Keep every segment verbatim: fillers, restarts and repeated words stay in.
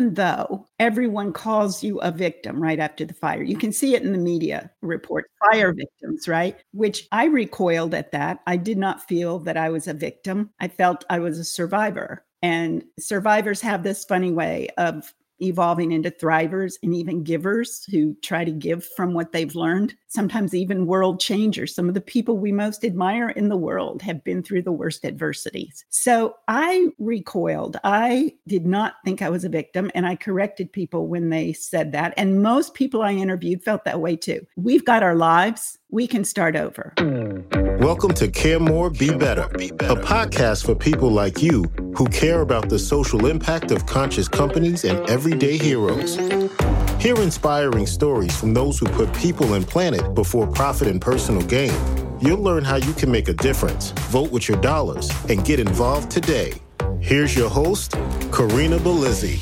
even though everyone calls you a victim right after the fire, you can see it in the media report, fire victims, right? Which I recoiled at that. I did not feel that I was a victim. I felt I was a survivor. And survivors have this funny way of evolving into thrivers and even givers who try to give from what they've learned, sometimes even world changers. Some of the people we most admire in the world have been through the worst adversities. So I recoiled. I did not think I was a victim, and I corrected people when they said that. And most people I interviewed felt that way too. We've got our lives. We can start over. Welcome to Care More, Be Better, a podcast for people like you who care about the social impact of conscious companies and everyday heroes. Hear inspiring stories from those who put people and planet before profit and personal gain. You'll learn how you can make a difference, vote with your dollars, and get involved today. Here's your host, Karina Belizzi.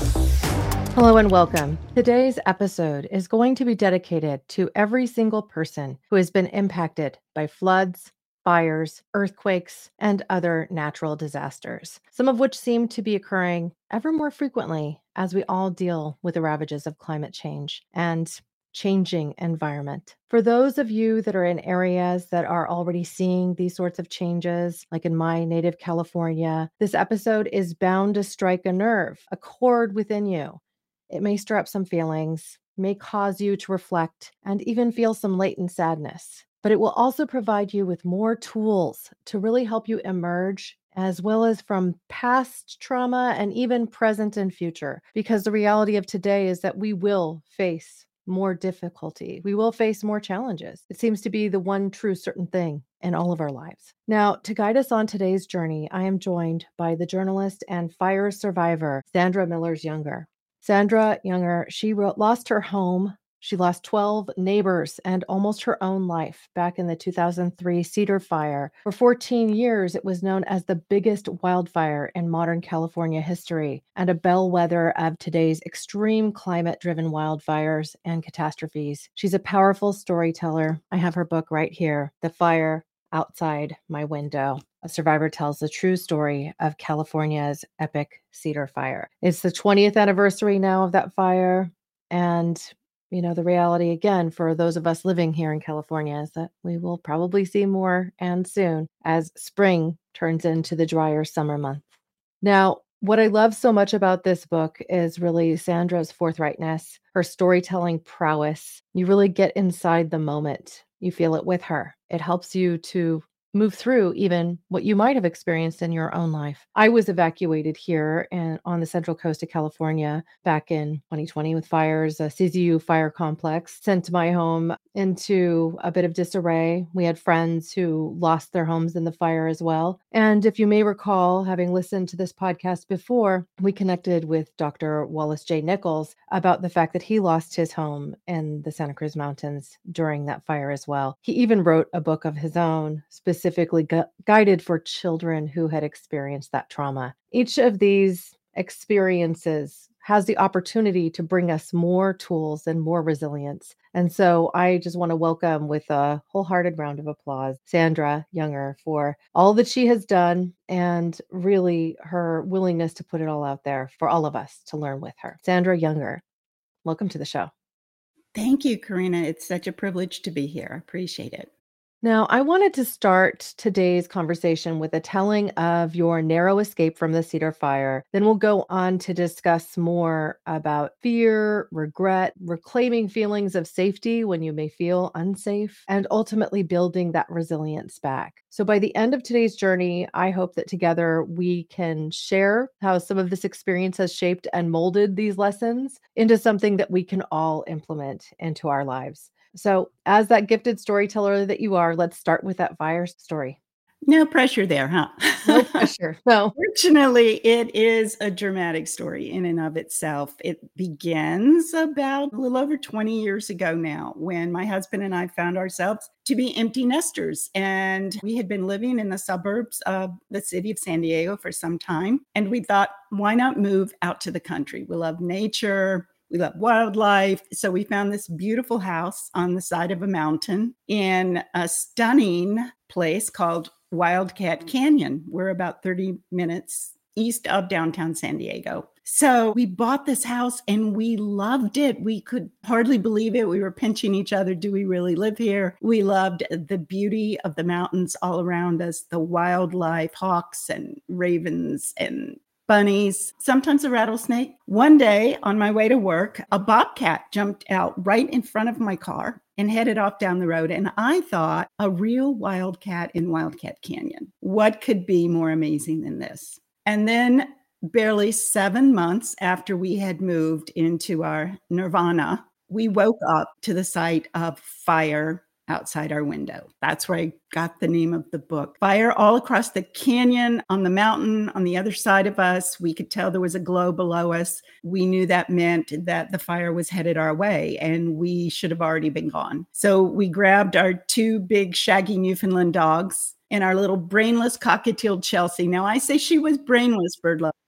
Hello and welcome. Today's episode is going to be dedicated to every single person who has been impacted by floods, fires, earthquakes, and other natural disasters, some of which seem to be occurring ever more frequently as we all deal with the ravages of climate change and changing environment. For those of you that are in areas that are already seeing these sorts of changes, like in my native California, this episode is bound to strike a nerve, a chord within you. It may stir up some feelings, may cause you to reflect, and even feel some latent sadness. But it will also provide you with more tools to really help you emerge, as well as from past trauma and even present and future. Because the reality of today is that we will face more difficulty. We will face more challenges. It seems to be the one true certain thing in all of our lives. Now, to guide us on today's journey, I am joined by the journalist and fire survivor, Sandra Millers-Younger. Sandra Younger, she wrote, lost her home. She lost twelve neighbors and almost her own life back in the two thousand three Cedar Fire. For fourteen years, it was known as the biggest wildfire in modern California history and a bellwether of today's extreme climate-driven wildfires and catastrophes. She's a powerful storyteller. I have her book right here, The Fire Outside My Window. A survivor tells the true story of California's epic Cedar Fire. It's the twentieth anniversary now of that fire. And, you know, the reality, again, for those of us living here in California is that we will probably see more and soon as spring turns into the drier summer month. Now, what I love so much about this book is really Sandra's forthrightness, her storytelling prowess. You really get inside the moment. You feel it with her. It helps you to move through even what you might have experienced in your own life. I was evacuated here and on the central coast of California back in twenty twenty with fires, a C Z U fire complex sent my home into a bit of disarray. We had friends who lost their homes in the fire as well. And if you may recall, having listened to this podcast before, we connected with Doctor Wallace J. Nichols about the fact that he lost his home in the Santa Cruz Mountains during that fire as well. He even wrote a book of his own, specifically gu- guided for children who had experienced that trauma. Each of these experiences has the opportunity to bring us more tools and more resilience. And so I just want to welcome with a wholehearted round of applause, Sandra Younger, for all that she has done and really her willingness to put it all out there for all of us to learn with her. Sandra Younger, welcome to the show. Thank you, Karina. It's such a privilege to be here. I appreciate it. Now, I wanted to start today's conversation with a telling of your narrow escape from the Cedar Fire. Then we'll go on to discuss more about fear, regret, reclaiming feelings of safety when you may feel unsafe, and ultimately building that resilience back. So by the end of today's journey, I hope that together we can share how some of this experience has shaped and molded these lessons into something that we can all implement into our lives. So as that gifted storyteller that you are, let's start with that fire story. No pressure there, huh? No pressure. No. Fortunately, it is a dramatic story in and of itself. It begins about a little over twenty years ago now, when my husband and I found ourselves to be empty nesters. And we had been living in the suburbs of the city of San Diego for some time. And we thought, why not move out to the country? We love nature. We love wildlife. So we found this beautiful house on the side of a mountain in a stunning place called Wildcat Canyon. We're about thirty minutes east of downtown San Diego. So we bought this house and we loved it. We could hardly believe it. We were pinching each other. Do we really live here? We loved the beauty of the mountains all around us, the wildlife, hawks and ravens and bunnies, sometimes a rattlesnake. One day on my way to work, a bobcat jumped out right in front of my car and headed off down the road. And I thought, a real wildcat in Wildcat Canyon. What could be more amazing than this? And then barely seven months after we had moved into our nirvana, we woke up to the sight of fire outside our window. That's where I got the name of the book. Fire all across the canyon, on the mountain, on the other side of us. We could tell there was a glow below us. We knew that meant that the fire was headed our way and we should have already been gone. So we grabbed our two big shaggy Newfoundland dogs and our little brainless cockatiel Chelsea. Now I say she was brainless, bird love.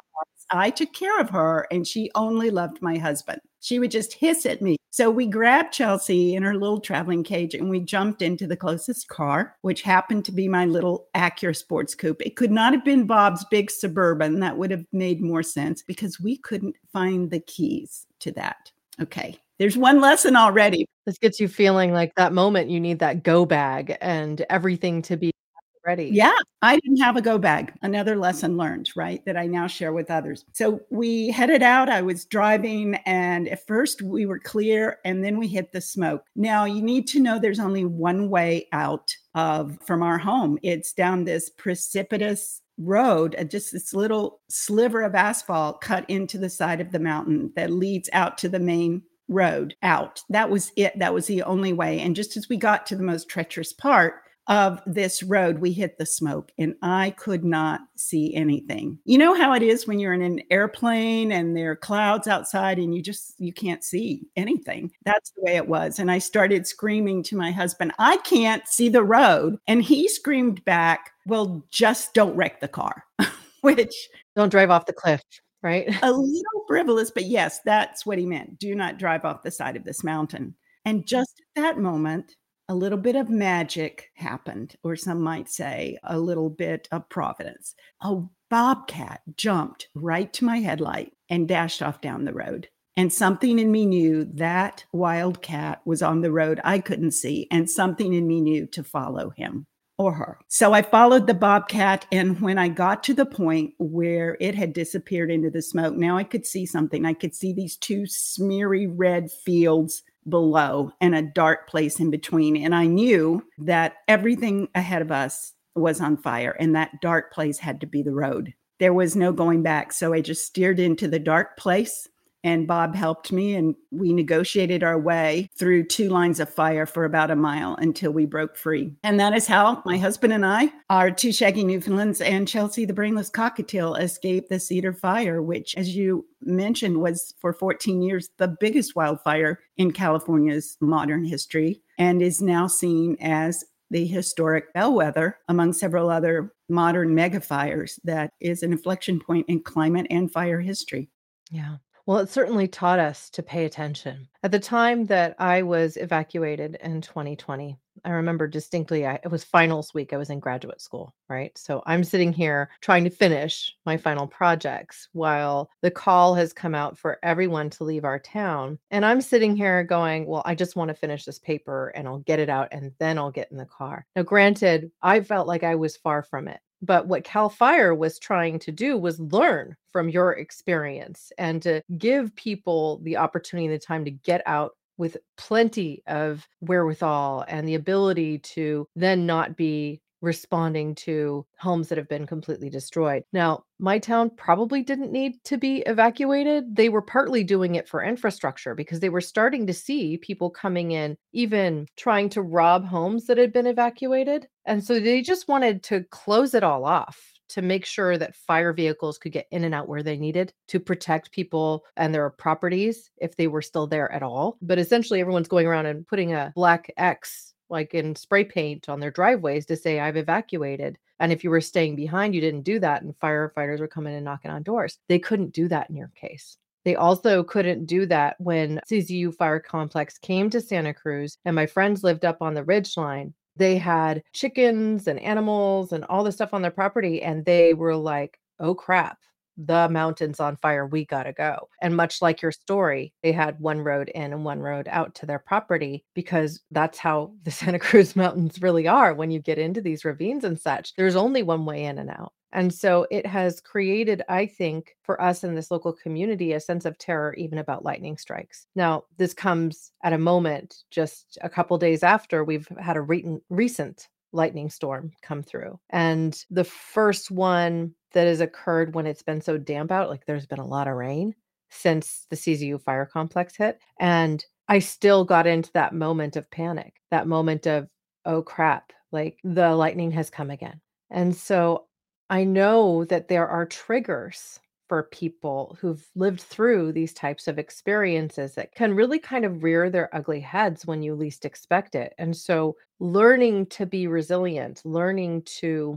I took care of her and she only loved my husband. She would just hiss at me. So we grabbed Chelsea in her little traveling cage and we jumped into the closest car, which happened to be my little Acura Sports Coupe. It could not have been Bob's big Suburban. That would have made more sense because we couldn't find the keys to that. Okay. There's one lesson already. This gets you feeling like that moment you need that go bag and everything to be ready. Yeah, I didn't have a go bag. Another lesson learned, right, that I now share with others. So we headed out. I was driving, and at first we were clear, and then we hit the smoke. Now, you need to know there's only one way out of from our home. It's down this precipitous road, uh, just this little sliver of asphalt cut into the side of the mountain that leads out to the main road out. That was it. That was the only way. And just as we got to the most treacherous part of this road, we hit the smoke and I could not see anything. You know how it is when you're in an airplane and there are clouds outside and you just, you can't see anything. That's the way it was. And I started screaming to my husband, I can't see the road. And he screamed back, well, just don't wreck the car, which... Don't drive off the cliff. Right? A little frivolous, but yes, that's what he meant. Do not drive off the side of this mountain. And just at that moment, a little bit of magic happened, or some might say a little bit of providence. A bobcat jumped right to my headlight and dashed off down the road. And something in me knew that wildcat was on the road I couldn't see, and something in me knew to follow him or her. So I followed the bobcat, and when I got to the point where it had disappeared into the smoke, now I could see something. I could see these two smeary red fields below and a dark place in between. And I knew that everything ahead of us was on fire, and that dark place had to be the road. There was no going back. So I just steered into the dark place, and Bob helped me, and we negotiated our way through two lines of fire for about a mile until we broke free. And that is how my husband and I, our two shaggy Newfoundlands, and Chelsea, the brainless cockatiel, escaped the Cedar Fire, which, as you mentioned, was for fourteen years the biggest wildfire in California's modern history, and is now seen as the historic bellwether among several other modern megafires that is an inflection point in climate and fire history. Yeah. Well, it certainly taught us to pay attention. At the time that I was evacuated in twenty twenty, I remember distinctly, I, it was finals week. I was in graduate school, right? So I'm sitting here trying to finish my final projects while the call has come out for everyone to leave our town. And I'm sitting here going, well, I just want to finish this paper and I'll get it out and then I'll get in the car. Now, granted, I felt like I was far from it. But what Cal Fire was trying to do was learn from your experience and to give people the opportunity and the time to get out with plenty of wherewithal and the ability to then not be responding to homes that have been completely destroyed. Now, my town probably didn't need to be evacuated. They were partly doing it for infrastructure because they were starting to see people coming in, even trying to rob homes that had been evacuated. And so they just wanted to close it all off to make sure that fire vehicles could get in and out where they needed to protect people and their properties if they were still there at all. But essentially, everyone's going around and putting a black X like in spray paint on their driveways to say, I've evacuated. And if you were staying behind, you didn't do that. And firefighters were coming and knocking on doors. They couldn't do that in your case. They also couldn't do that when C Z U Fire Complex came to Santa Cruz and my friends lived up on the ridgeline. They had chickens and animals and all this stuff on their property. And they were like, oh crap, the mountain's on fire, we gotta go. And much like your story, they had one road in and one road out to their property because that's how the Santa Cruz Mountains really are. When you get into these ravines and such, there's only one way in and out. And so it has created, I think, for us in this local community, a sense of terror, even about lightning strikes. Now, this comes at a moment just a couple days after we've had a re- recent lightning storm come through. And the first one that has occurred when it's been so damp out, like there's been a lot of rain since the C Z U fire complex hit. And I still got into that moment of panic, that moment of, oh crap, like the lightning has come again. And so I know that there are triggers for people who've lived through these types of experiences that can really kind of rear their ugly heads when you least expect it. And so learning to be resilient, learning to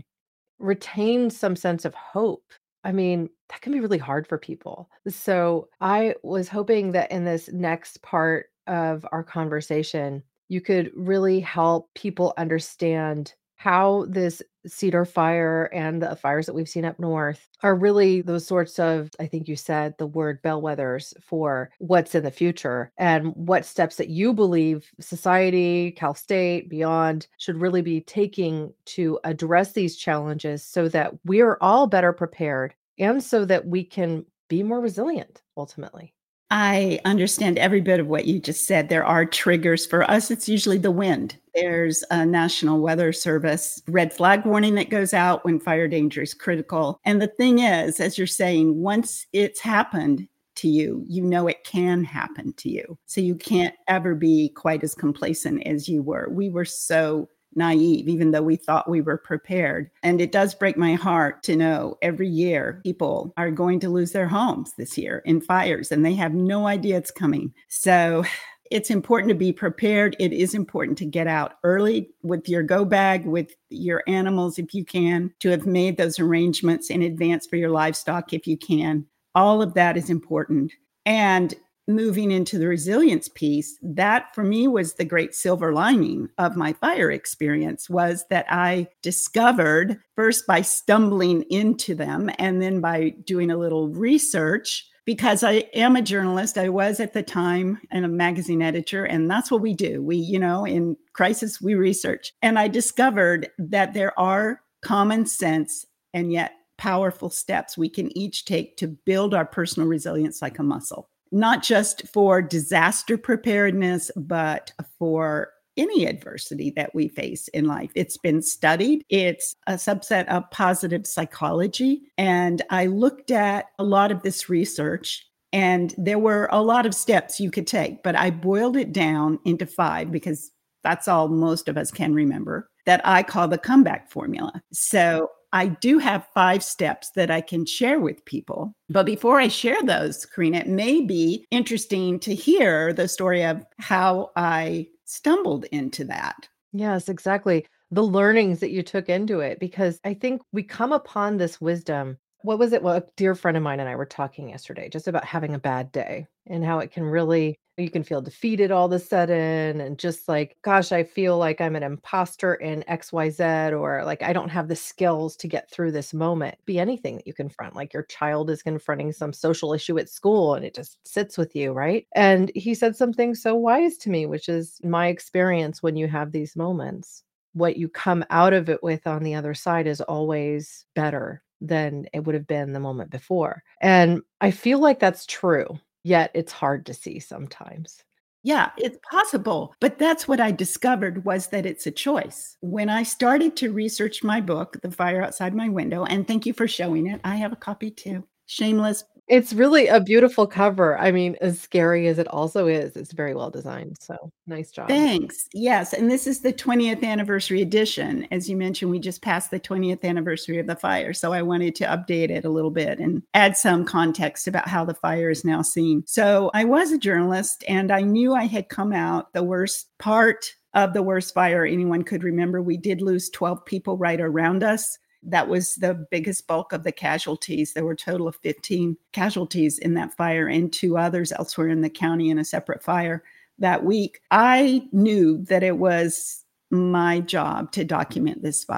retain some sense of hope. I mean, that can be really hard for people. So I was hoping that in this next part of our conversation, you could really help people understand how this cedar fire and the fires that we've seen up north are really those sorts of, I think you said the word bellwethers for what's in the future and what steps that you believe society, Cal State, beyond should really be taking to address these challenges so that we're all better prepared and so that we can be more resilient ultimately. I understand every bit of what you just said. There are triggers. For us, it's usually the wind. There's a National Weather Service red flag warning that goes out when fire danger is critical. And the thing is, as you're saying, once it's happened to you, you know it can happen to you. So you can't ever be quite as complacent as you were. We were so naive, even though we thought we were prepared. And it does break my heart to know every year people are going to lose their homes this year in fires, and they have no idea it's coming. So it's important to be prepared. It is important to get out early with your go bag, with your animals if you can, to have made those arrangements in advance for your livestock if you can. All of that is important. And moving into the resilience piece, that for me was the great silver lining of my fire experience, was that I discovered first by stumbling into them and then by doing a little research, because I am a journalist. I was at the time and a magazine editor, and that's what we do. We, you know, in crisis, we research. And I discovered that there are common sense and yet powerful steps we can each take to build our personal resilience like a muscle. Not just for disaster preparedness, but for any adversity that we face in life. It's been studied. It's a subset of positive psychology. And I looked at a lot of this research, and there were a lot of steps you could take, but I boiled it down into five because that's all most of us can remember, that I call the comeback formula. So I do have five steps that I can share with people. But before I share those, Karina, it may be interesting to hear the story of how I stumbled into that. Yes, exactly. The learnings that you took into it, because I think we come upon this wisdom. What was it? Well, a dear friend of mine and I were talking yesterday just about having a bad day and how it can really, you can feel defeated all of a sudden and just like, gosh, I feel like I'm an imposter in X Y Z, or like I don't have the skills to get through this moment. Be anything that you confront, like your child is confronting some social issue at school and it just sits with you, right? And he said something so wise to me, which is my experience when you have these moments, what you come out of it with on the other side is always better than it would have been the moment before. And I feel like that's true, yet it's hard to see sometimes. Yeah, it's possible. But that's what I discovered, was that it's a choice. When I started to research my book, The Fire Outside My Window, and thank you for showing it. I have a copy too. Shameless. It's really a beautiful cover. I mean, as scary as it also is, it's very well designed. So nice job. Thanks. Yes. And this is the twentieth anniversary edition. As you mentioned, we just passed the twentieth anniversary of the fire. So I wanted to update it a little bit and add some context about how the fire is now seen. So I was a journalist, and I knew I had come out the worst part of the worst fire anyone could remember. We did lose twelve people right around us. That was the biggest bulk of the casualties. There were a total of fifteen casualties in that fire and two others elsewhere in the county in a separate fire that week. I knew that it was my job to document this fire.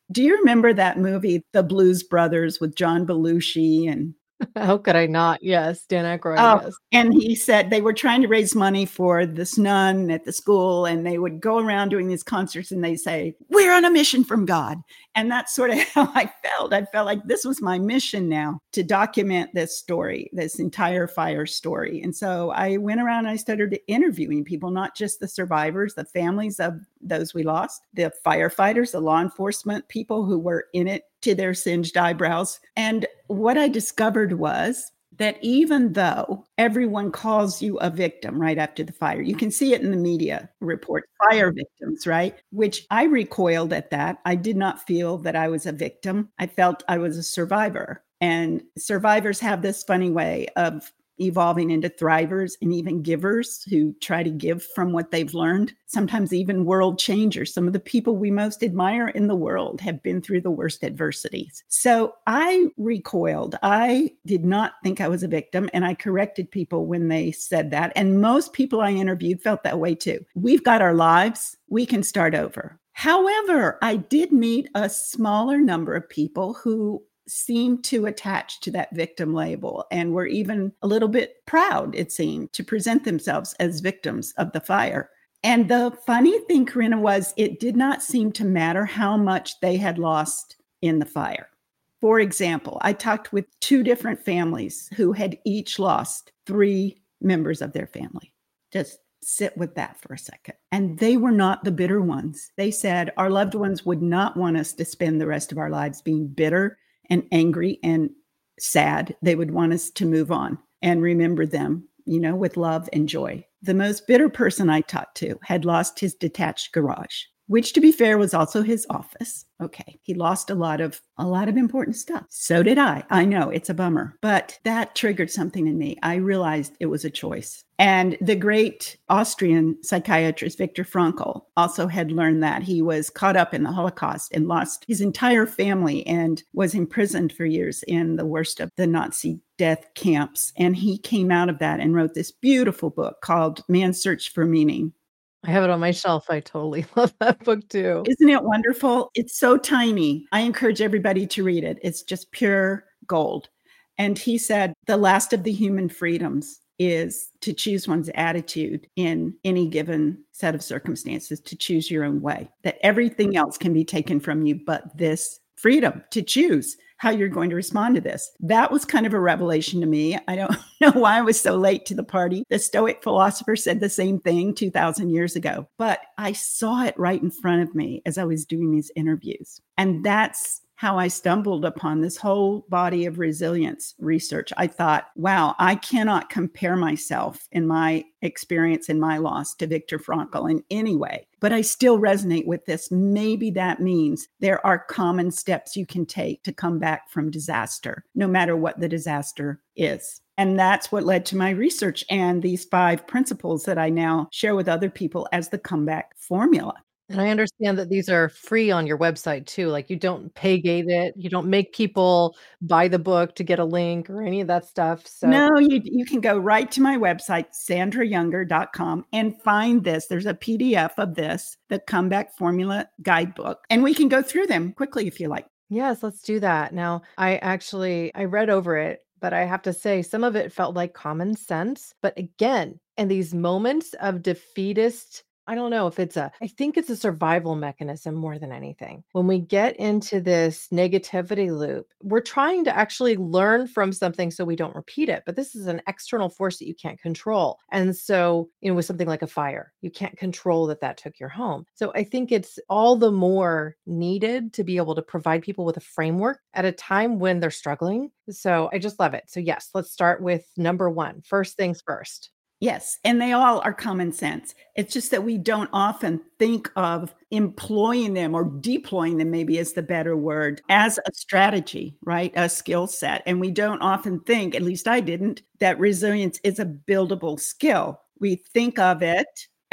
Do you remember that movie, The Blues Brothers, with John Belushi and How could I not? Yes, Dan Aykroyd, Oh, yes. and he said they were trying to raise money for this nun at the school, and they would go around doing these concerts, and they say, "We're on a mission from God." And that's sort of how I felt. I felt like this was my mission now, to document this story, this entire fire story. And so I went around and I started interviewing people, not just the survivors, the families of those we lost, the firefighters, the law enforcement people who were in it to their singed eyebrows. And what I discovered was that even though everyone calls you a victim right after the fire, you can see it in the media reports, fire victims, right? Which I recoiled at that. I did not feel that I was a victim. I felt I was a survivor. And survivors have this funny way of evolving into thrivers and even givers who try to give from what they've learned, sometimes even world changers. Some of the people we most admire in the world have been through the worst adversities. So I recoiled. I did not think I was a victim, and I corrected people when they said that. And most people I interviewed felt that way too. We've got our lives. We can start over. However, I did meet a smaller number of people who seemed to attach to that victim label and were even a little bit proud, it seemed, to present themselves as victims of the fire. And the funny thing, Corinna, was it did not seem to matter how much they had lost in the fire. For example, I talked with two different families who had each lost three members of their family. Just sit with that for a second. And they were not the bitter ones. They said, our loved ones would not want us to spend the rest of our lives being bitter and angry and sad. They would want us to move on and remember them, you know, with love and joy. The most bitter person I talked to had lost his detached garage, which, to be fair, was also his office. Okay, he lost a lot of a lot of important stuff. So did I. I know it's a bummer, but that triggered something in me. I realized it was a choice. And the great Austrian psychiatrist Viktor Frankl also had learned that. He was caught up in the Holocaust and lost his entire family and was imprisoned for years in the worst of the Nazi death camps. And he came out of that and wrote this beautiful book called Man's Search for Meaning. I have it on my shelf. I totally love that book too. Isn't it wonderful? It's so tiny. I encourage everybody to read it. It's just pure gold. And he said, the last of the human freedoms is to choose one's attitude in any given set of circumstances, to choose your own way, that everything else can be taken from you, but this freedom to choose how you're going to respond to this. That was kind of a revelation to me. I don't know why I was so late to the party. The Stoic philosopher said the same thing two thousand years ago, but I saw it right in front of me as I was doing these interviews. And that's how I stumbled upon this whole body of resilience research. I thought, wow, I cannot compare myself in my experience in my loss to Viktor Frankl in any way, but I still resonate with this. Maybe that means there are common steps you can take to come back from disaster, no matter what the disaster is. And that's what led to my research and these five principles that I now share with other people as the comeback formula. And I understand that these are free on your website too. Like you don't pay gate it. You don't make people buy the book to get a link or any of that stuff. So no, you you can go right to my website, sandra younger dot com, and find this. There's a P D F of this, the Comeback Formula Guidebook, and we can go through them quickly if you like. Yes, let's do that. Now, I actually I read over it, but I have to say some of it felt like common sense. But again, in these moments of defeatist, I don't know if it's a, I think it's a survival mechanism more than anything. When we get into this negativity loop, we're trying to actually learn from something so we don't repeat it. But this is an external force that you can't control. And so, you know, with something like a fire, you can't control that that took your home. So I think it's all the more needed to be able to provide people with a framework at a time when they're struggling. So I just love it. So yes, let's start with number one. First things first. Yes, and they all are common sense. It's just that we don't often think of employing them or deploying them, maybe is the better word, as a strategy, right? A skill set. And we don't often think, at least I didn't, that resilience is a buildable skill. We think of it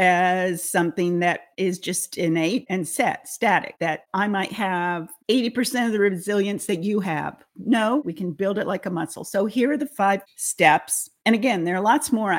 as something that is just innate and set, static, that I might have eighty percent of the resilience that you have. No, we can build it like a muscle. So here are the five steps. And again, there are lots more I've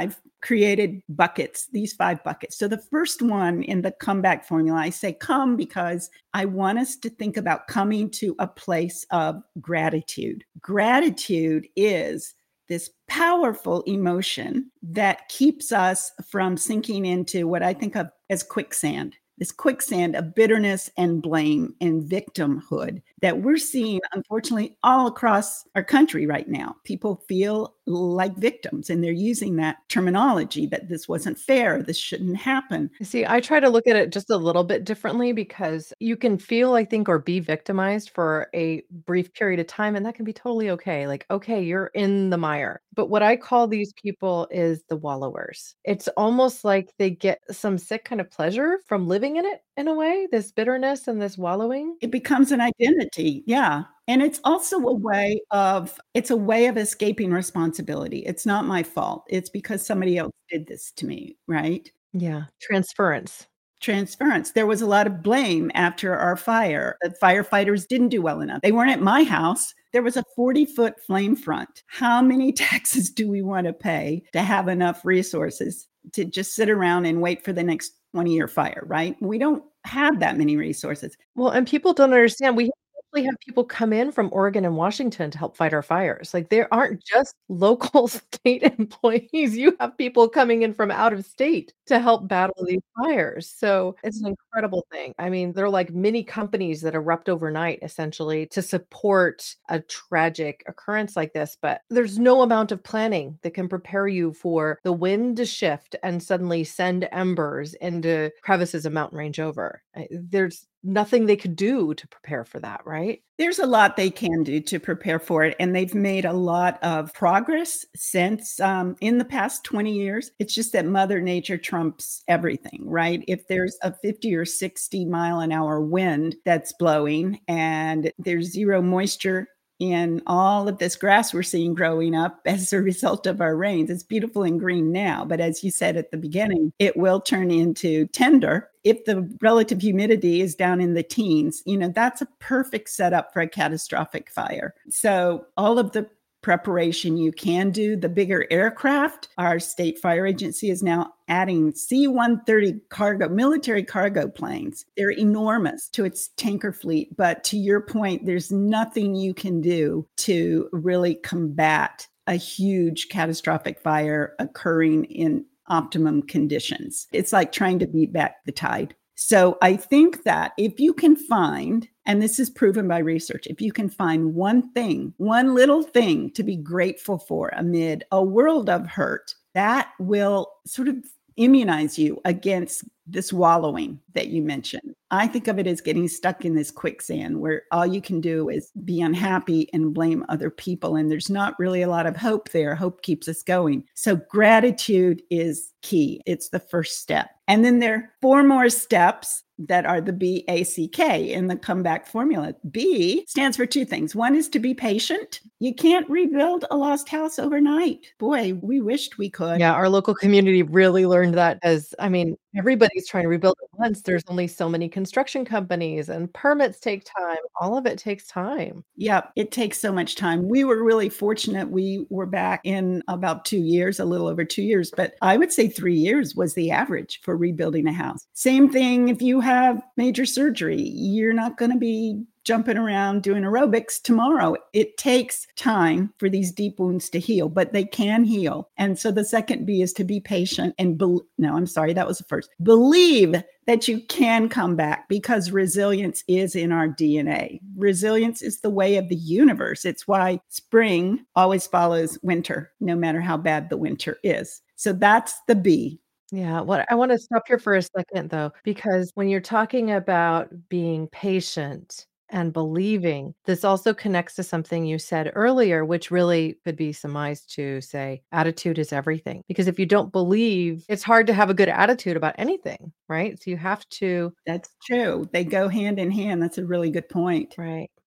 created buckets, these five buckets. So the first one in the comeback formula, I say come because I want us to think about coming to a place of gratitude. Gratitude is this powerful emotion that keeps us from sinking into what I think of as quicksand. This quicksand of bitterness and blame and victimhood that we're seeing, unfortunately, all across our country right now. People feel like victims, and they're using that terminology that this wasn't fair, this shouldn't happen. See, I try to look at it just a little bit differently because you can feel, I think, or be victimized for a brief period of time, and that can be totally okay. Like, okay, you're in the mire. But what I call these people is the wallowers. It's almost like they get some sick kind of pleasure from living in it in a way, this bitterness and this wallowing. It becomes an identity. Yeah. And it's also a way of it's a way of escaping responsibility. It's not my fault. It's because somebody else did this to me, right? Yeah. Transference. Transference. There was a lot of blame after our fire. The firefighters didn't do well enough. They weren't at my house. There was a forty-foot flame front. How many taxes do we want to pay to have enough resources to just sit around and wait for the next twenty-year fire, right? We don't have that many resources. Well, and people don't understand. We actually have people come in from Oregon and Washington to help fight our fires. Like, there aren't just local state employees. You have people coming in from out of state to help battle these fires. So it's an incredible thing. I mean, they're like mini companies that erupt overnight, essentially, to support a tragic occurrence like this. But there's no amount of planning that can prepare you for the wind to shift and suddenly send embers into crevices of mountain range over. I- There's nothing they could do to prepare for that, right? There's a lot they can do to prepare for it, and they've made a lot of progress since um, in the past twenty years. It's just that Mother Nature trumps everything, right? If there's a fifty or sixty mile an hour wind that's blowing and there's zero moisture in all of this grass we're seeing growing up as a result of our rains. It's beautiful and green now, but as you said at the beginning, it will turn into tender if the relative humidity is down in the teens. You know, that's a perfect setup for a catastrophic fire. So all of the preparation you can do, the bigger aircraft, our state fire agency is now adding C one thirty cargo, military cargo planes. They're enormous to its tanker fleet. But to your point, there's nothing you can do to really combat a huge catastrophic fire occurring in optimum conditions. It's like trying to beat back the tide. So I think that if you can find, and this is proven by research, if you can find one thing, one little thing to be grateful for amid a world of hurt, that will sort of immunize you against this wallowing that you mentioned. I think of it as getting stuck in this quicksand where all you can do is be unhappy and blame other people. And there's not really a lot of hope there. Hope keeps us going. So gratitude is key. It's the first step. And then there are four more steps that are the B A C K in the comeback formula. B stands for two things. One is to be patient. You can't rebuild a lost house overnight. Boy, we wished we could. Yeah, our local community really learned that as, I mean, everybody's trying to rebuild at once. There's only so many construction companies and permits take time. All of it takes time. Yep, it takes so much time. We were really fortunate. We were back in about two years, a little over two years, but I would say three years was the average for rebuilding a house. Same thing if you have major surgery, you're not going to be jumping around doing aerobics tomorrow. It takes time for these deep wounds to heal, but they can heal. And so the second B is to be patient and be- no, I'm sorry, that was the first. Believe that you can come back because resilience is in our D N A. Resilience is the way of the universe. It's why spring always follows winter, no matter how bad the winter is. So that's the B. Yeah, what I want to stop here for a second though, because when you're talking about being patient and believing, this also connects to something you said earlier, which really could be surmised to say attitude is everything. Because if you don't believe, it's hard to have a good attitude about anything, right? So you have to, That's true. They go hand in hand. That's a really good point. right.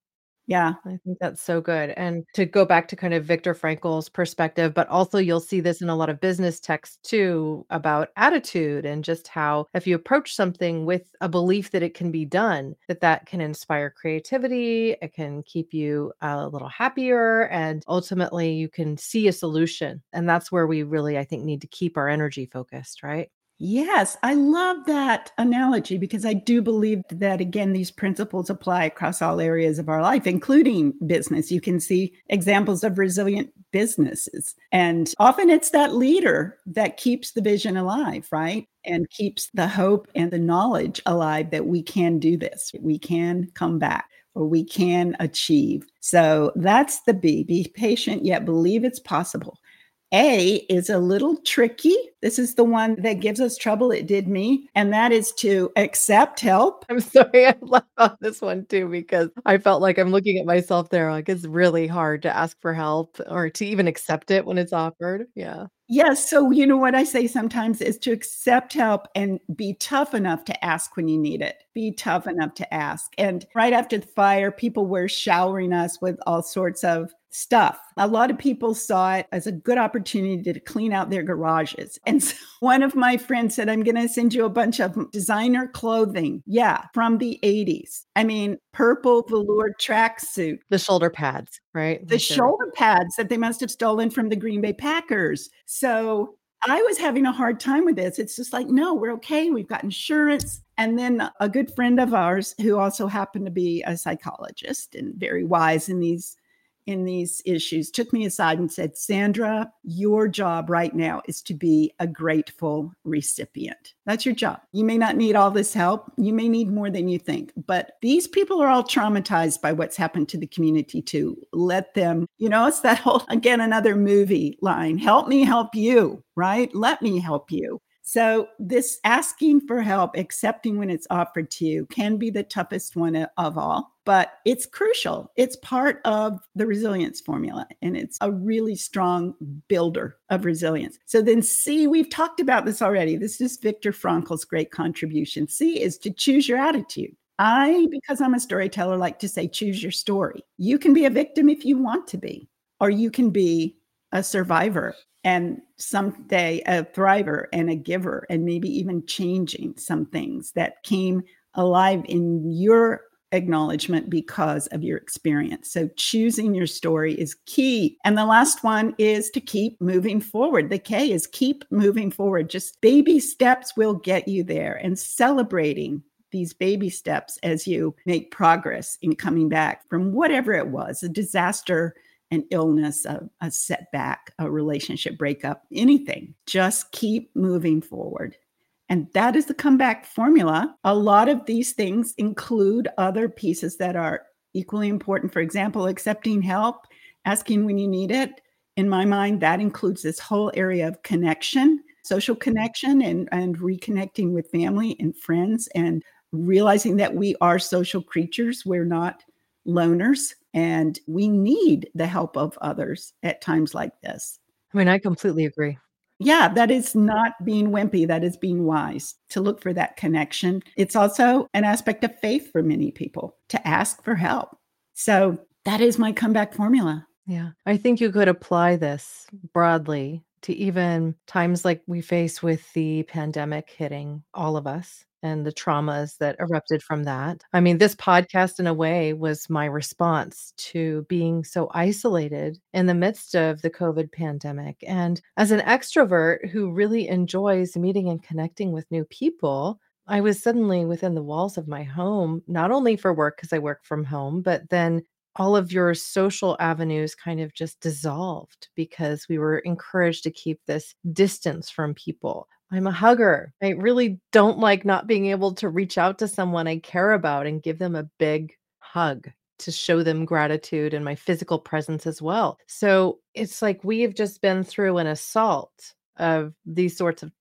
Yeah. I think that's so good. And to go back to kind of Viktor Frankl's perspective, but also you'll see this in a lot of business texts too about attitude and just how if you approach something with a belief that it can be done, that that can inspire creativity, it can keep you a little happier, and ultimately you can see a solution. And that's where we really, I think, need to keep our energy focused, right? Yes, I love that analogy because I do believe that, again, these principles apply across all areas of our life, including business. You can see examples of resilient businesses. And often it's that leader that keeps the vision alive, right? And keeps the hope and the knowledge alive that we can do this, we can come back, or we can achieve. So that's the B. Be patient, yet believe it's possible. A is a little tricky. This is the one that gives us trouble. It did me. And that is to accept help. I'm sorry, I laugh on this one too because I felt like I'm looking at myself there, like, it's really hard to ask for help or to even accept it when it's offered. Yeah. Yes. So, you know, what I say sometimes is to accept help and be tough enough to ask when you need it. Be tough enough to ask. And right after the fire, people were showering us with all sorts of stuff. A lot of people saw it as a good opportunity to clean out their garages. And so one of my friends said, I'm going to send you a bunch of designer clothing. Yeah, from the eighties. I mean, purple velour tracksuit, The shoulder pads, right? the Like they're shoulder pads that they must have stolen from the Green Bay Packers. So I was having a hard time with this. It's just like, no, we're okay. We've got insurance. And then a good friend of ours who also happened to be a psychologist and very wise in these in these issues took me aside and said, Sandra, your job right now is to be a grateful recipient. That's your job. You may not need all this help. You may need more than you think, but these people are all traumatized by what's happened to the community too. Let them, you know, it's that whole, again, another movie line, help me help you, right? Let me help you. So this asking for help, accepting when it's offered to you can be the toughest one of all, but it's crucial. It's part of the resilience formula, and it's a really strong builder of resilience. So then C, we've talked about this already. This is Viktor Frankl's great contribution. C is to choose your attitude. I, because I'm a storyteller, like to say, choose your story. You can be a victim if you want to be, or you can be a survivor and someday a thriver and a giver, and maybe even changing some things that came alive in your acknowledgement because of your experience. So choosing your story is key. And the last one is to keep moving forward. The K is keep moving forward. Just baby steps will get you there, and celebrating these baby steps as you make progress in coming back from whatever it was, a disaster, an illness, a, a setback, a relationship breakup, anything. Just keep moving forward. And that is the comeback formula. A lot of these things include other pieces that are equally important. For example, accepting help, asking when you need it. In my mind, that includes this whole area of connection, social connection, and, and reconnecting with family and friends, and realizing that we are social creatures. We're not loners, and we need the help of others at times like this. I mean, I completely agree. Yeah, that is not being wimpy. That is being wise to look for that connection. It's also an aspect of faith for many people to ask for help. So that is my comeback formula. Yeah. I think you could apply this broadly to even times like we face with the pandemic hitting all of us and the traumas that erupted from that. I mean, this podcast, in a way, was my response to being so isolated in the midst of the COVID pandemic. And as an extrovert who really enjoys meeting and connecting with new people, I was suddenly within the walls of my home, not only for work, because I work from home, but then all of your social avenues kind of just dissolved because we were encouraged to keep this distance from people. I'm a hugger. I really don't like not being able to reach out to someone I care about and give them a big hug to show them gratitude and my physical presence as well. So it's like we have just been through an assault of these sorts of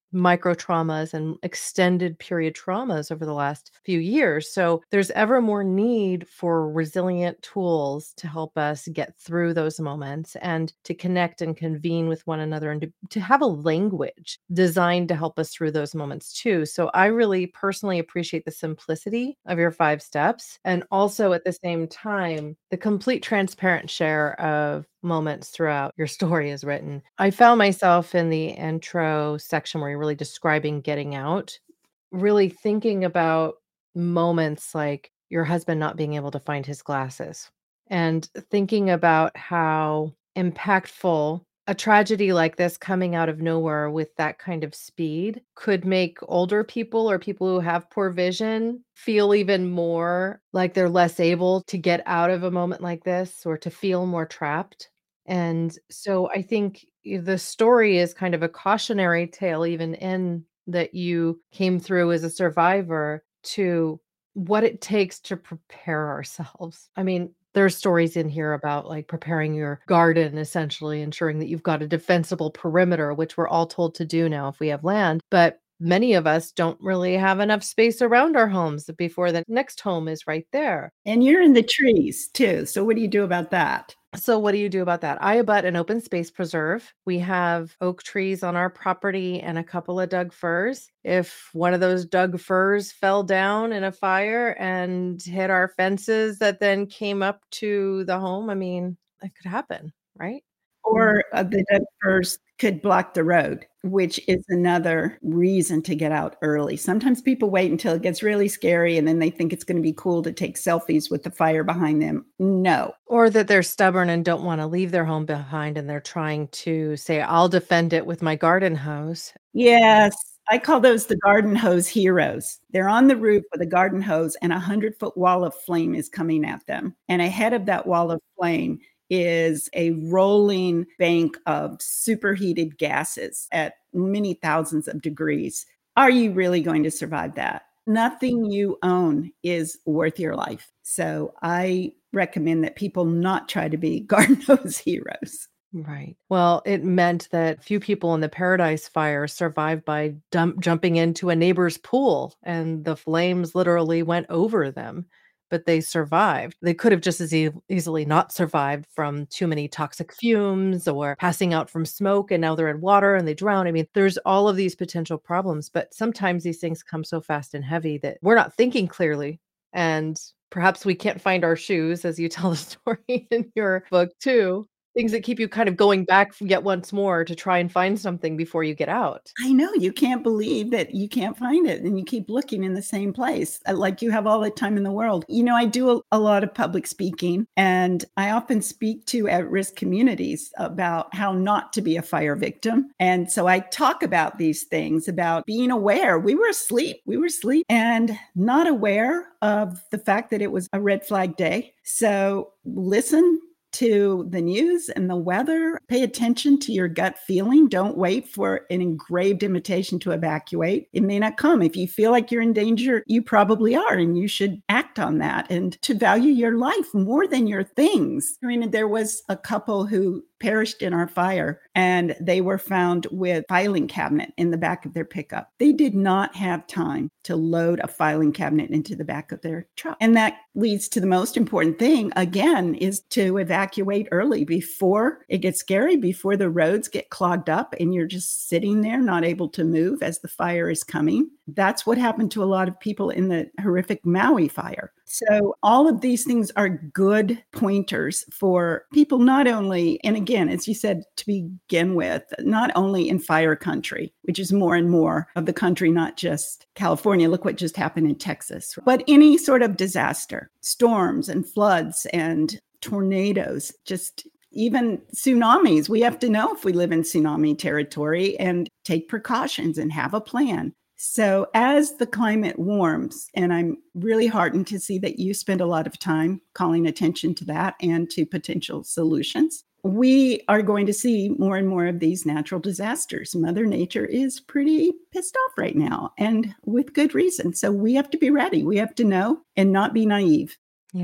micro traumas and extended period traumas over the last few years. So there's ever more need for resilient tools to help us get through those moments and to connect and convene with one another and to, to have a language designed to help us through those moments too. So I really personally appreciate the simplicity of your five steps and also at the same time, the complete transparent share of moments throughout your story is written. I found myself in the intro section where you're really describing getting out, really thinking about moments like your husband not being able to find his glasses and thinking about how impactful a tragedy like this coming out of nowhere with that kind of speed could make older people or people who have poor vision feel even more like they're less able to get out of a moment like this or to feel more trapped. And so I think y- the story is kind of a cautionary tale, even in that you came through as a survivor to what it takes to prepare ourselves. I mean, there's stories in here about like preparing your garden, essentially ensuring that you've got a defensible perimeter, which we're all told to do now if we have land. But many of us don't really have enough space around our homes before the next home is right there. And you're in the trees too. So what do you do about that? So what do you do about that? I abut an open space preserve. We have oak trees on our property and a couple of Doug firs. If one of those Doug firs fell down in a fire and hit our fences that then came up to the home, I mean, it could happen, right? Or uh, the dead firs could block the road, which is another reason to get out early. Sometimes people wait until it gets really scary and then they think it's going to be cool to take selfies with the fire behind them. No. Or that they're stubborn and don't want to leave their home behind and they're trying to say, I'll defend it with my garden hose. Yes. I call those the garden hose heroes. They're on the roof with a garden hose and a hundred foot wall of flame is coming at them. And ahead of that wall of flame is a rolling bank of superheated gases at many thousands of degrees. Are you really going to survive that? Nothing you own is worth your life. So I recommend that people not try to be garden hose heroes. Right. Well, it meant that few people in the Paradise Fire survived by dump, jumping into a neighbor's pool, and the flames literally went over them, but they survived. They could have just as e- easily not survived from too many toxic fumes or passing out from smoke, and now they're in water and they drown. I mean, there's all of these potential problems, but sometimes these things come so fast and heavy that we're not thinking clearly. And perhaps we can't find our shoes, as you tell the story in your book, too. Things that keep you kind of going back yet once more to try and find something before you get out. I know you can't believe that you can't find it and you keep looking in the same place, uh, like you have all the time in the world. You know, I do a, a lot of public speaking and I often speak to at-risk communities about how not to be a fire victim. And so I talk about these things, about being aware. We were asleep. We were asleep and not aware of the fact that it was a red flag day. So listen to the news and the weather. Pay attention to your gut feeling. Don't wait for an engraved invitation to evacuate. It may not come. If you feel like you're in danger, you probably are, and you should act on that and to value your life more than your things. I mean, there was a couple who perished in our fire and they were found with filing cabinet in the back of their pickup. They did not have time to load a filing cabinet into the back of their truck. And that leads to the most important thing, again, is to evacuate early before it gets scary, before the roads get clogged up and you're just sitting there not able to move as the fire is coming. That's what happened to a lot of people in the horrific Maui fire. So all of these things are good pointers for people, not only, and again, as you said, to begin with, not only in fire country, which is more and more of the country, not just California. Look what just happened in Texas, but any sort of disaster, storms and floods and tornadoes, just even tsunamis. We have to know if we live in tsunami territory and take precautions and have a plan. So as the climate warms, and I'm really heartened to see that you spend a lot of time calling attention to that and to potential solutions, we are going to see more and more of these natural disasters. Mother Nature is pretty pissed off right now, and with good reason. So we have to be ready. We have to know and not be naive. Yeah.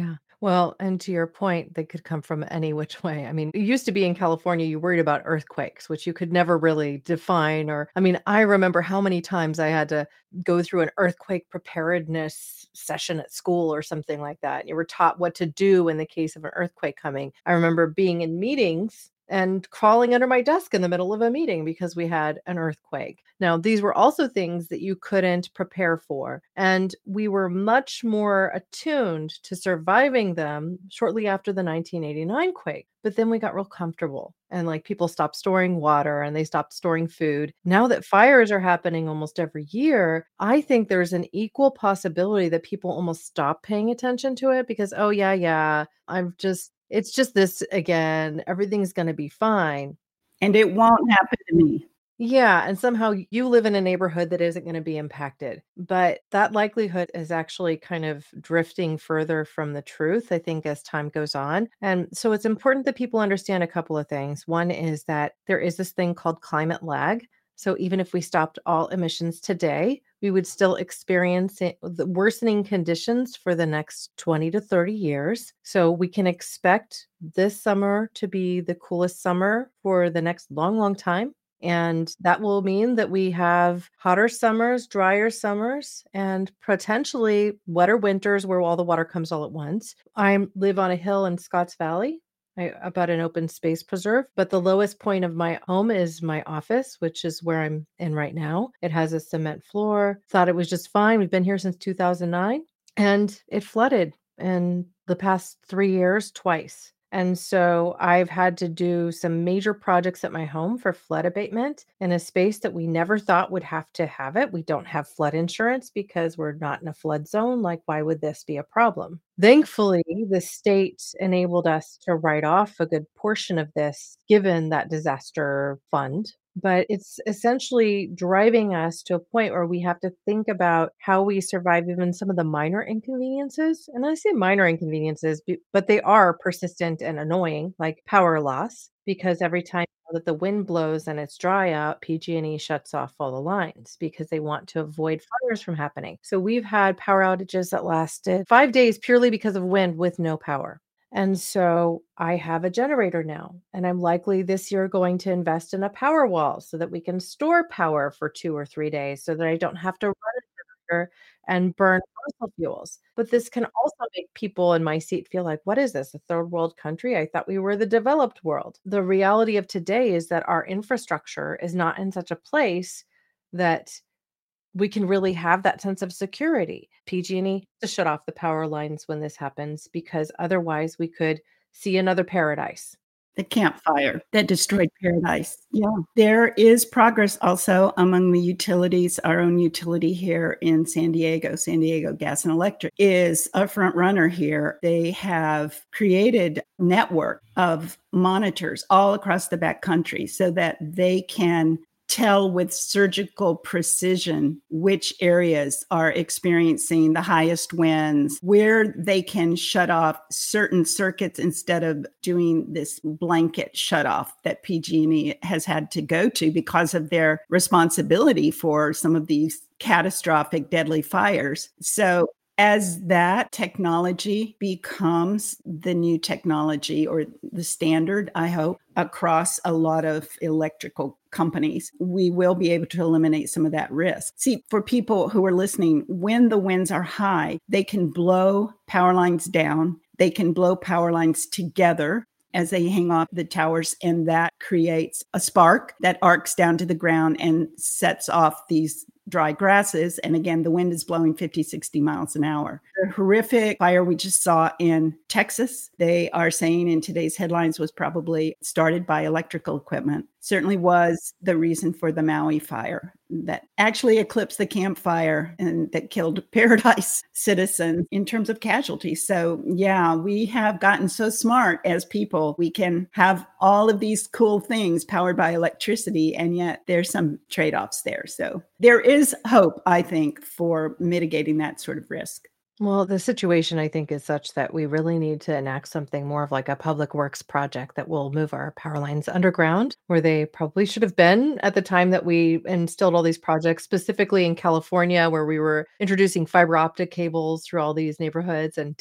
Well, and to your point, they could come from any which way. I mean, it used to be in California, you worried about earthquakes, which you could never really define. Or, I mean, I remember how many times I had to go through an earthquake preparedness session at school or something like that. You were taught what to do in the case of an earthquake coming. I remember being in meetings and crawling under my desk in the middle of a meeting because we had an earthquake. Now, these were also things that you couldn't prepare for. And we were much more attuned to surviving them shortly after the nineteen eighty-nine quake. But then we got real comfortable and like people stopped storing water and they stopped storing food. Now that fires are happening almost every year, I think there's an equal possibility that people almost stop paying attention to it because, oh, yeah, yeah, I'm just it's just this again. Everything's gonna be fine. And it won't happen to me. Yeah, and somehow you live in a neighborhood that isn't gonna be impacted, but that likelihood is actually kind of drifting further from the truth, I think, as time goes on, and so it's important that people understand a couple of things. One is that there is this thing called climate lag, so even if we stopped all emissions today, we would still experience it the worsening conditions for the next twenty to thirty years, so we can expect this summer to be the coolest summer for the next long, long time. And that will mean that we have hotter summers, drier summers, and potentially wetter winters where all the water comes all at once. I live on a hill in Scotts Valley, I, about an open space preserve, but the lowest point of my home is my office, which is where I'm in right now. It has a cement floor. Thought it was just fine. We've been here since two thousand nine, and it flooded in the past three years twice. And so I've had to do some major projects at my home for flood abatement in a space that we never thought would have to have it. We don't have flood insurance because we're not in a flood zone. Like, why would this be a problem? Thankfully, the state enabled us to write off a good portion of this given that disaster fund. But it's essentially driving us to a point where we have to think about how we survive even some of the minor inconveniences. And I say minor inconveniences, b- but they are persistent and annoying, like power loss, because every time that the wind blows and it's dry out, P G and E shuts off all the lines because they want to avoid fires from happening. So we've had power outages that lasted five days purely because of wind with no power. And so I have a generator now, and I'm likely this year going to invest in a power wall so that we can store power for two or three days so that I don't have to run a generator and burn fossil fuels. But this can also make people in my seat feel like, what is this, a third world country? I thought we were the developed world. The reality of today is that our infrastructure is not in such a place that we can really have that sense of security. P G and E to shut off the power lines when this happens because otherwise we could see another paradise. The Camp Fire that destroyed paradise. Yeah. There is progress also among the utilities. Our own utility here in San Diego, San Diego Gas and Electric, is a front runner here. They have created a network of monitors all across the backcountry so that they can tell with surgical precision which areas are experiencing the highest winds, where they can shut off certain circuits instead of doing this blanket shut off that P G and E has had to go to because of their responsibility for some of these catastrophic deadly fires. So as that technology becomes the new technology or the standard, I hope, across a lot of electrical companies, we will be able to eliminate some of that risk. See, for people who are listening, when the winds are high, they can blow power lines down. They can blow power lines together as they hang off the towers, and that creates a spark that arcs down to the ground and sets off these dry grasses. And again, the wind is blowing fifty, sixty miles an hour. The horrific fire we just saw in Texas, they are saying in today's headlines was probably started by electrical equipment. Certainly was the reason for the Maui fire that actually eclipsed the Camp Fire and that killed Paradise citizens in terms of casualties. So yeah, we have gotten so smart as people. We can have all of these cool things powered by electricity, and yet there's some trade-offs there. So there is hope, I think, for mitigating that sort of risk. Well, the situation I think is such that we really need to enact something more of like a public works project that will move our power lines underground where they probably should have been at the time that we instilled all these projects, specifically in California, where we were introducing fiber optic cables through all these neighborhoods and didn't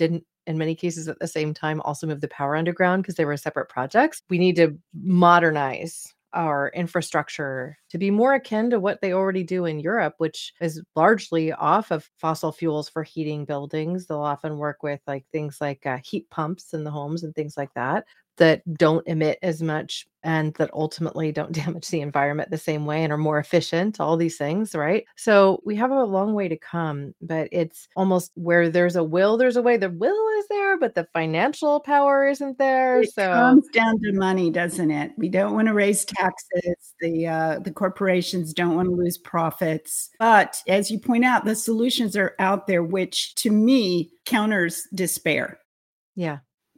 in many cases at the same time also move the power underground because they were separate projects. We need to modernize our infrastructure to be more akin to what they already do in Europe, which is largely off of fossil fuels for heating buildings. They'll often work with like things like uh, heat pumps in the homes and things like that that don't emit as much and that ultimately don't damage the environment the same way and are more efficient, all these things, right? So we have a long way to come, but it's almost where there's a will, there's a way. The will is there, but the financial power isn't there. It So comes down to money, doesn't it? We don't want to raise taxes. The uh, the corporations don't want to lose profits. But as you point out, the solutions are out there, which to me counters despair. yeah.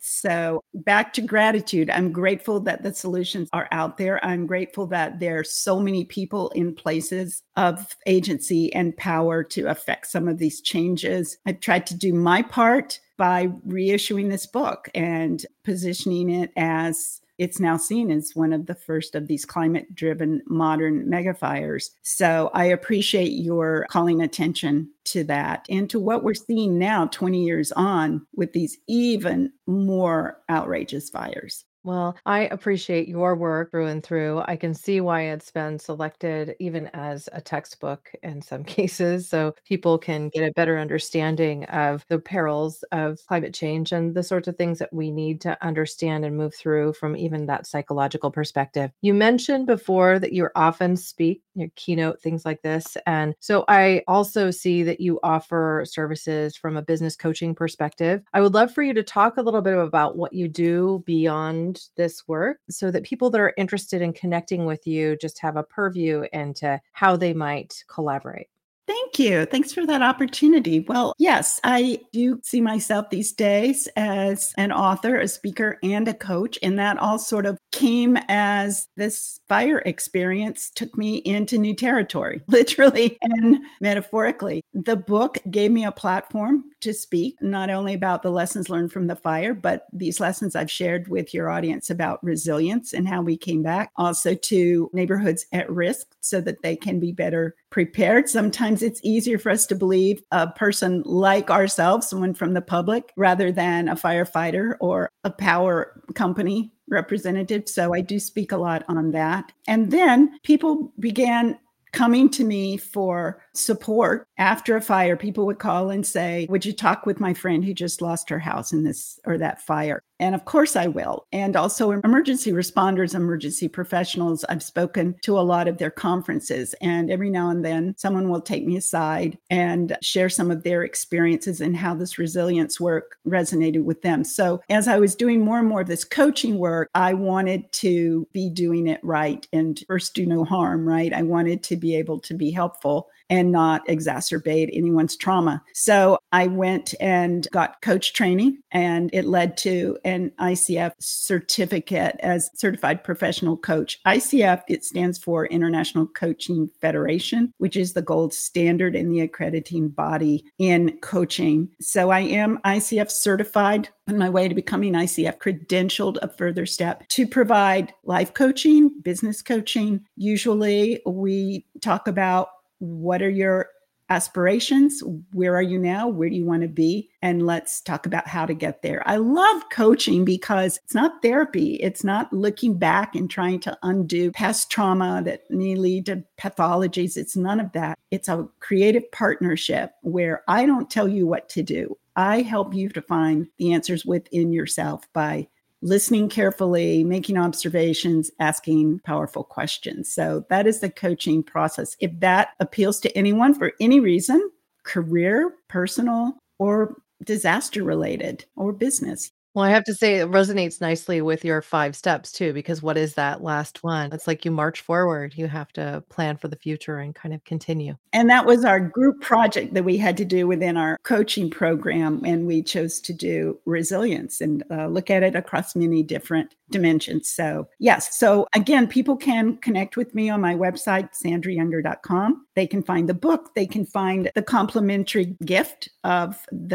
So back to gratitude. I'm grateful that the solutions are out there. I'm grateful that there are so many people in places of agency and power to affect some of these changes. I've tried to do my part by reissuing this book and positioning it as it's now seen as one of the first of these climate-driven modern megafires. So I appreciate your calling attention to that and to what we're seeing now, twenty years on, with these even more outrageous fires. Well, I appreciate your work through and through. I can see why it's been selected even as a textbook in some cases, so people can get a better understanding of the perils of climate change and the sorts of things that we need to understand and move through from even that psychological perspective. You mentioned before that you often speak, your keynote, things like this. And so I also see that you offer services from a business coaching perspective. I would love for you to talk a little bit about what you do beyond this work so that people that are interested in connecting with you just have a purview into how they might collaborate. Thank you. Thanks for that opportunity. Well, yes, I do see myself these days as an author, a speaker, and a coach. And that all sort of came as this fire experience took me into new territory, literally and metaphorically. The book gave me a platform to speak, not only about the lessons learned from the fire, but these lessons I've shared with your audience about resilience and how we came back, also to neighborhoods at risk so that they can be better prepared. Sometimes it's easier for us to believe a person like ourselves, someone from the public, rather than a firefighter or a power company representative. So I do speak a lot on that. And then people began coming to me for support after a fire. People would call and say, would you talk with my friend who just lost her house in this or that fire? And of course I will. And also emergency responders, emergency professionals. I've spoken to a lot of their conferences, and every now and then someone will take me aside and share some of their experiences and how this resilience work resonated with them. So as I was doing more and more of this coaching work, I wanted to be doing it right and first do no harm, right? I wanted to be able to be helpful and not exacerbate anyone's trauma. So I went and got coach training, and it led to an I C F certificate as certified professional coach. I C F, it stands for International Coaching Federation, which is the gold standard and the accrediting body in coaching. So I am I C F certified on my way to becoming I C F credentialed, a further step to provide life coaching, business coaching. Usually we talk about what are your aspirations? Where are you now? Where do you want to be? And let's talk about how to get there. I love coaching because it's not therapy. It's not looking back and trying to undo past trauma that may lead to pathologies. It's none of that. It's a creative partnership where I don't tell you what to do. I help you to find the answers within yourself by listening carefully, making observations, asking powerful questions. So that is the coaching process. If that appeals to anyone for any reason, career, personal, or disaster related, or business. Well, I have to say it resonates nicely with your five steps too, because what is that last one? It's like you march forward. You have to plan for the future and kind of continue. And that was our group project that we had to do within our coaching program. And we chose to do resilience and uh, look at it across many different dimensions. So yes. So again, people can connect with me on my website, sandra younger dot com. They can find the book. They can find the complimentary gift of the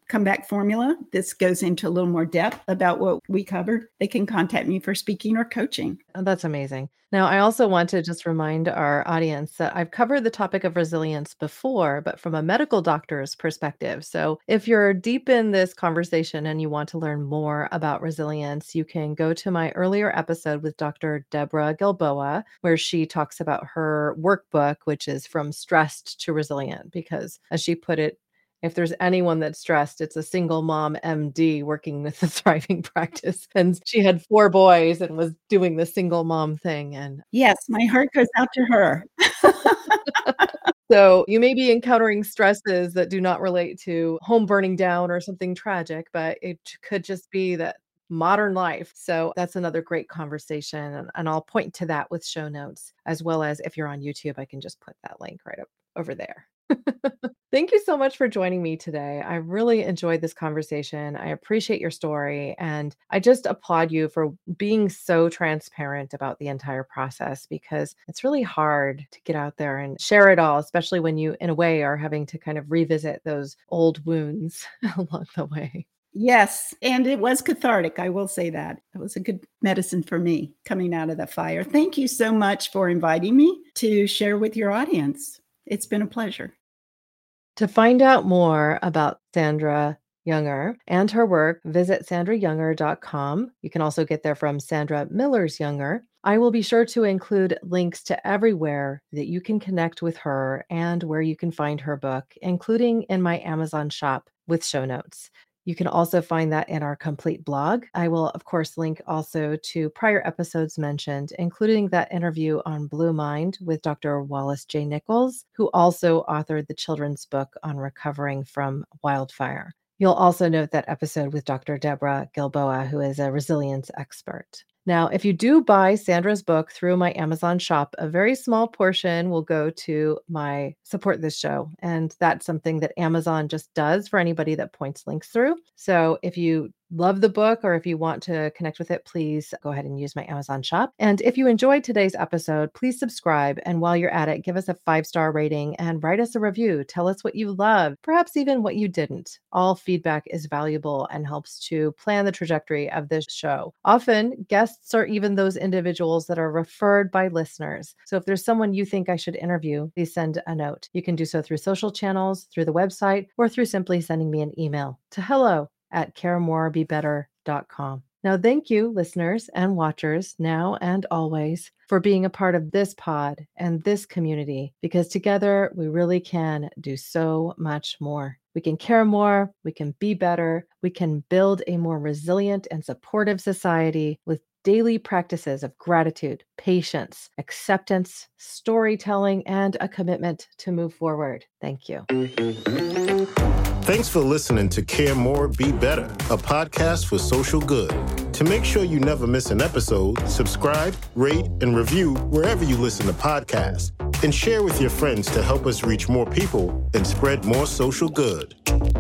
Comeback Formula, this goes into a little more depth about what we covered, they can contact me for speaking or coaching. Oh, that's amazing. Now, I also want to just remind our audience that I've covered the topic of resilience before, but from a medical doctor's perspective. So if you're deep in this conversation and you want to learn more about resilience, you can go to my earlier episode with Doctor Deborah Gilboa, where she talks about her workbook, which is From Stressed to Resilient, because as she put it, if there's anyone that's stressed, it's a single mom M D working with the Thriving Practice. And she had four boys and was doing the single mom thing. And yes, my heart goes out to her. So you may be encountering stresses that do not relate to home burning down or something tragic, but it could just be that modern life. So that's another great conversation. And, and I'll point to that with show notes, as well as if you're on YouTube, I can just put that link right up over there. Thank you so much for joining me today. I really enjoyed this conversation. I appreciate your story. And I just applaud you for being so transparent about the entire process, because it's really hard to get out there and share it all, especially when you, in a way, are having to kind of revisit those old wounds along the way. Yes. And it was cathartic. I will say that. It was a good medicine for me coming out of the fire. Thank you so much for inviting me to share with your audience. It's been a pleasure. To find out more about Sandra Younger and her work, visit sandra younger dot com. You can also get there from Sandra Miller's Younger. I will be sure to include links to everywhere that you can connect with her and where you can find her book, including in my Amazon shop with show notes. You can also find that in our complete blog. I will, of course, link also to prior episodes mentioned, including that interview on Blue Mind with Doctor Wallace J. Nichols, who also authored the children's book on recovering from wildfire. You'll also note that episode with Doctor Deborah Gilboa, who is a resilience expert. Now, if you do buy Sandra's book through my Amazon shop, a very small portion will go to my Support This Show. And that's something that Amazon just does for anybody that points links through. So if you love the book or if you want to connect with it, please go ahead and use my Amazon shop. And if you enjoyed today's episode, please subscribe. And while you're at it, give us a five-star rating and write us a review. Tell us what you loved, perhaps even what you didn't. All feedback is valuable and helps to plan the trajectory of this show. Often, guests are even those individuals that are referred by listeners. So if there's someone you think I should interview, please send a note. You can do so through social channels, through the website, or through simply sending me an email to hello at care more be better dot com. Now, thank you, listeners and watchers, now and always, for being a part of this pod and this community, because together we really can do so much more. We can care more, we can be better, we can build a more resilient and supportive society with daily practices of gratitude, patience, acceptance, storytelling, and a commitment to move forward. Thank you. Thanks for listening to Care More, Be Better, a podcast for social good. To make sure you never miss an episode, subscribe, rate, and review wherever you listen to podcasts, and share with your friends to help us reach more people and spread more social good.